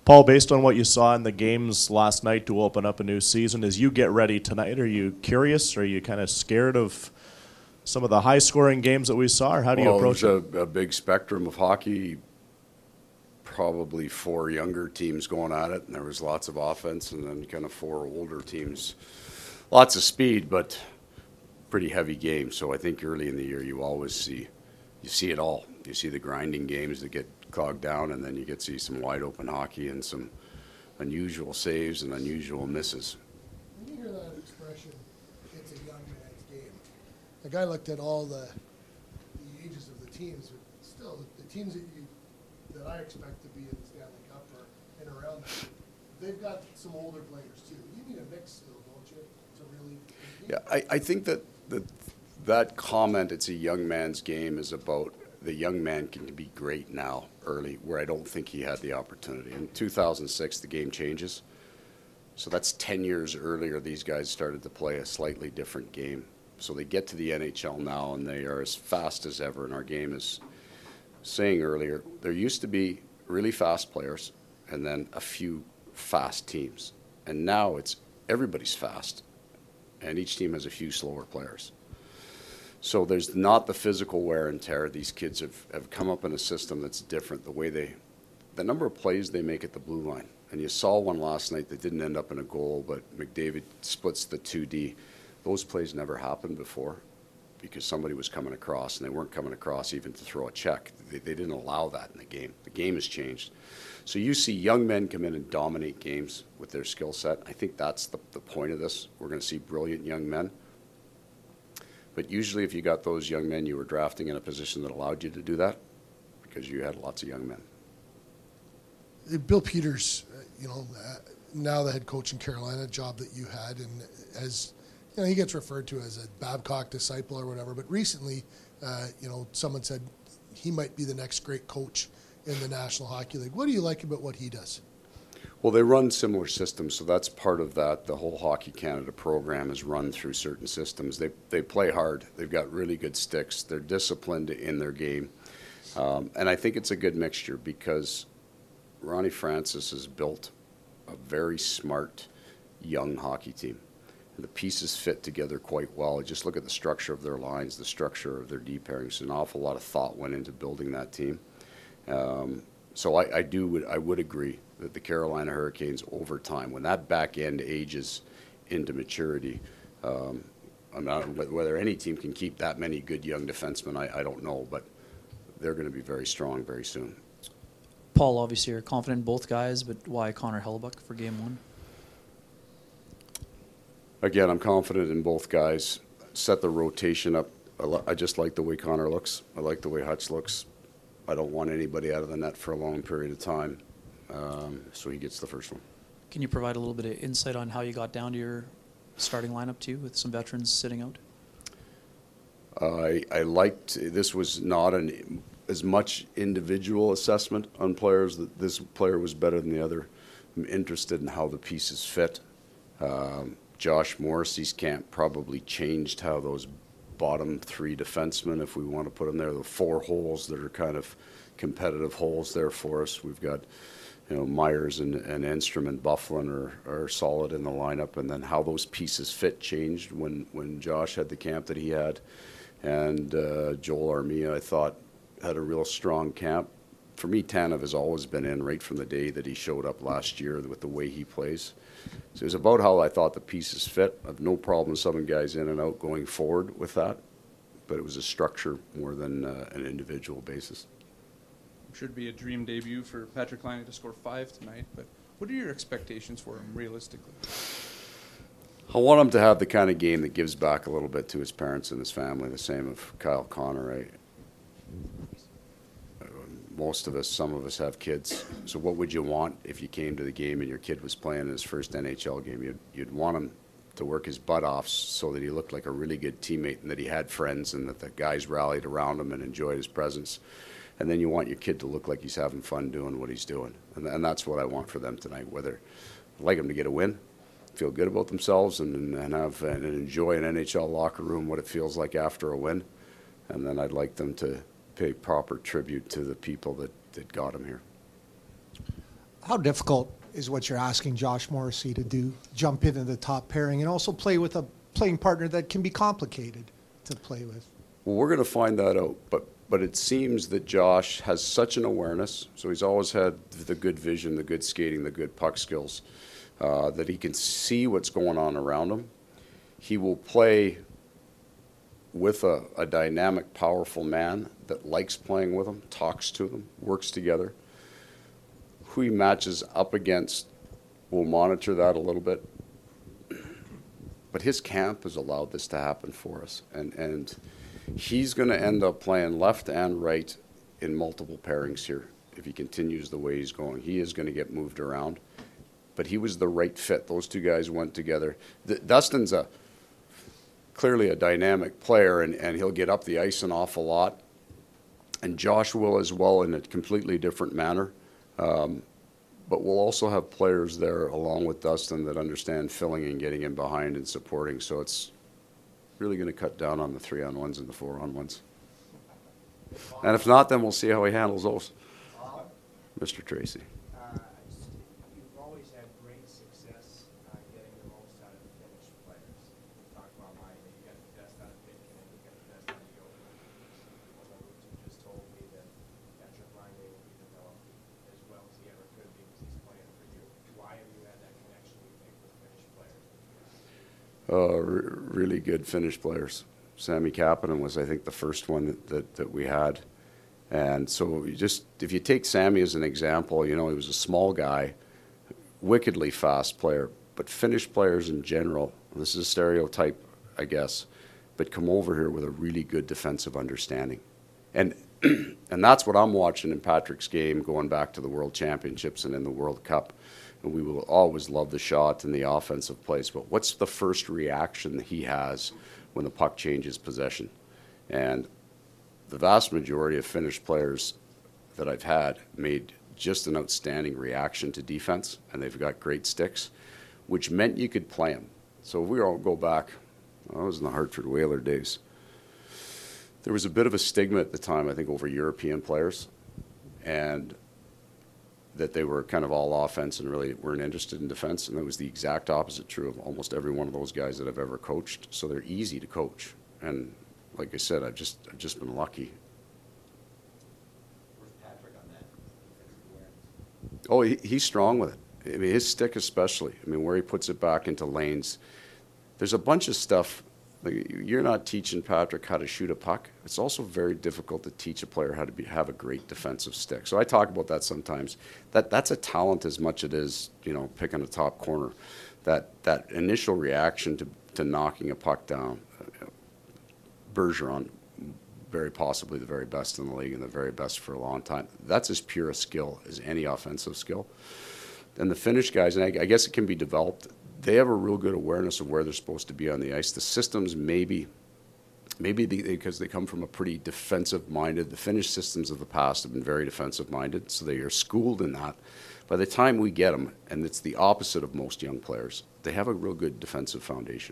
Paul, based on what you saw in the games last night to open up a new season, as you get ready tonight, are you curious? Are you kind of scared of some of the high-scoring games that we saw, or how do you approach it? There's a big spectrum of hockey, probably 4 younger teams going at it, and there was lots of offense, and then kind of 4 older teams. Lots of speed, but pretty heavy games. So I think early in the year you see it all. You see the grinding games that get clogged down, and then you get to see some wide open hockey and some unusual saves and unusual misses. When you hear that expression, it's a young man's game. Like I looked at all the ages of the teams, but still the teams that I expect to be in the Stanley Cup or in around that, they've got some older players too. You need a mix still, don't you, to really compete? Yeah, I think that comment, it's a young man's game, is about the young man can be great now early, where I don't think he had the opportunity. In 2006, the game changes. So that's 10 years earlier these guys started to play a slightly different game. So they get to the NHL now, and they are as fast as ever. And our game is, saying earlier, there used to be really fast players and then a few fast teams. And now it's everybody's fast, and each team has a few slower players. So there's not the physical wear and tear. These kids have come up in a system that's different. The number of plays they make at the blue line. And you saw one last night that didn't end up in a goal, but McDavid splits the 2D. Those plays never happened before because somebody was coming across, and they weren't coming across even to throw a check. They didn't allow that in the game. The game has changed. So you see young men come in and dominate games with their skill set. I think that's the point of this. We're going to see brilliant young men. But usually if you got those young men, you were drafting in a position that allowed you to do that because you had lots of young men. Bill Peters, now the head coach in Carolina, job that you had, and as he gets referred to as a Babcock disciple or whatever. But recently, someone said he might be the next great coach in the National Hockey League. What do you like about what he does? Well, they run similar systems, so that's part of that. The whole Hockey Canada program is run through certain systems. They play hard. They've got really good sticks. They're disciplined in their game. And I think it's a good mixture because Ronnie Francis has built a very smart young hockey team. And the pieces fit together quite well. Just look at the structure of their lines, the structure of their D pairings. An awful lot of thought went into building that team. So I would agree that the Carolina Hurricanes over time, when that back end ages into maturity, whether any team can keep that many good young defensemen, I don't know, but they're going to be very strong very soon. Paul, obviously you're confident in both guys, but why Connor Hellebuyck for Game 1? Again, I'm confident in both guys. Set the rotation up. I just like the way Connor looks. I like the way Hutch looks. I don't want anybody out of the net for a long period of time. So he gets the first one. Can you provide a little bit of insight on how you got down to your starting lineup too, with some veterans sitting out? I liked, this was not as much individual assessment on players, that this player was better than the other. I'm interested in how the pieces fit. Josh Morrissey's camp probably changed how those bottom 3 defensemen, if we want to put them there, the 4 holes that are kind of competitive holes there for us. We've got, Myers and Enstrom and Byfuglien are solid in the lineup, and then how those pieces fit changed when Josh had the camp that he had. And Joel Armia, I thought, had a real strong camp. For me, Tanev has always been in right from the day that he showed up last year with the way he plays. So it was about how I thought the pieces fit. I have no problem subbing guys in and out going forward with that, but it was a structure more than an individual basis. Should be a dream debut for Patrik Laine to score 5 tonight, but what are your expectations for him realistically? I want him to have the kind of game that gives back a little bit to his parents and his family, the same of Kyle Connor. Most of us, some of us have kids. So what would you want if you came to the game and your kid was playing his first NHL game? You'd want him to work his butt off so that he looked like a really good teammate and that he had friends and that the guys rallied around him and enjoyed his presence. And then you want your kid to look like he's having fun doing what he's doing. And that's what I want for them tonight. Whether I'd like them to get a win, feel good about themselves, and enjoy an NHL locker room, what it feels like after a win. And then I'd like them to pay proper tribute to the people that got him here. How difficult is what you're asking Josh Morrissey to do, jump into the top pairing and also play with a playing partner that can be complicated to play with? Well, we're going to find that out, but it seems that Josh has such an awareness, so he's always had the good vision, the good skating, the good puck skills, that he can see what's going on around him. He will play with a dynamic, powerful man that likes playing with him, talks to them, works together. Who he matches up against, we'll monitor that a little bit. But his camp has allowed this to happen for us. And he's going to end up playing left and right in multiple pairings here if he continues the way he's going. He is going to get moved around. But he was the right fit. Those two guys went together. Dustin's clearly a dynamic player, and he'll get up the ice an awful lot. And Josh will as well in a completely different manner. But we'll also have players there along with Dustin that understand filling and getting in behind and supporting. So it's really going to cut down on the 3-on-1s and the 4-on-1s. And if not, then we'll see how he handles those. Mr. Tracy. You've always had great success getting the most out of the Finnish players. You talked about mine, you got the best out of Pitkin, and you got the best out of Jokic. Well, you just told me that Patrick Laine will be developed as well as he ever could be because he's playing for you. Why have you had that connection, you think, with Finnish players? Really good Finnish players. Sami Kapanen was, I think, the first one that we had. And so if you take Sami as an example, he was a small guy, wickedly fast player, but Finnish players in general, this is a stereotype, I guess, but come over here with a really good defensive understanding. And that's what I'm watching in Patrick's game going back to the World Championships and in the World Cup. And we will always love the shot and the offensive plays, but what's the first reaction that he has when the puck changes possession? And the vast majority of Finnish players that I've had made just an outstanding reaction to defense, and they've got great sticks, which meant you could play them. So if we all go back, I was in the Hartford Whaler days. There was a bit of a stigma at the time, I think, over European players, and that they were kind of all offense and really weren't interested in defense, and that was the exact opposite true of almost every one of those guys that I've ever coached. So they're easy to coach, and like I said, I've just been lucky. Where's Patrick on that defensive awareness? Oh, he's strong with it. I mean, his stick especially. I mean, where he puts it back into lanes. There's a bunch of stuff. Like, you're not teaching Patrick how to shoot a puck. It's also very difficult to teach a player how to have a great defensive stick. So I talk about that sometimes. That's a talent as much as it is, picking a top corner. That initial reaction to knocking a puck down. Bergeron, very possibly the very best in the league and the very best for a long time. That's as pure a skill as any offensive skill. And the Finnish guys, and I guess it can be developed, they have a real good awareness of where they're supposed to be on the ice. The systems maybe because they come from a pretty defensive-minded, the Finnish systems of the past have been very defensive-minded, so they are schooled in that. By the time we get them, and it's the opposite of most young players, they have a real good defensive foundation.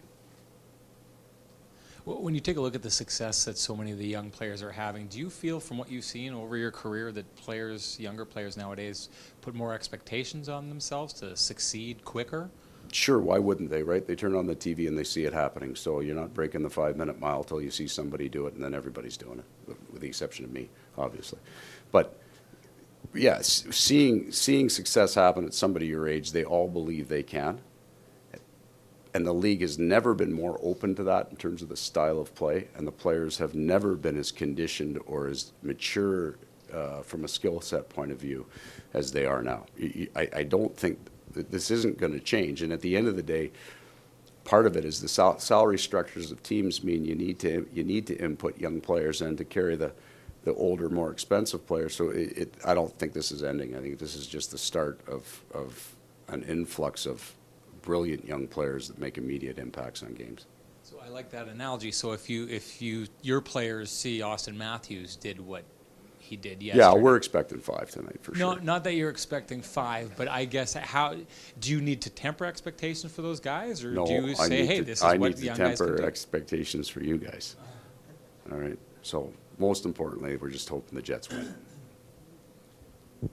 Well, when you take a look at the success that so many of the young players are having, do you feel from what you've seen over your career that younger players nowadays, put more expectations on themselves to succeed quicker? Sure, why wouldn't they, right? They turn on the TV and they see it happening. So you're not breaking the 5-minute mile till you see somebody do it, and then everybody's doing it, with the exception of me, obviously. But yeah, seeing success happen at somebody your age, they all believe they can. And the league has never been more open to that in terms of the style of play, and the players have never been as conditioned or as mature from a skill set point of view as they are now. I don't think that this isn't going to change, and at the end of the day, part of it is the salary structures of teams mean you need to input young players in to carry the older, more expensive players. So I don't think this is ending. I think this is just the start of an influx of brilliant young players that make immediate impacts on games. So I like that analogy. So if your players see Austin Matthews did what he did yesterday. Yeah, we're expecting 5 tonight for sure. Not that you're expecting 5, but I guess how do you need to temper expectations for those guys, or No, do you say, hey, this is what the young guys can do? I need to temper expectations for you guys. All right. So most importantly, we're just hoping the Jets win.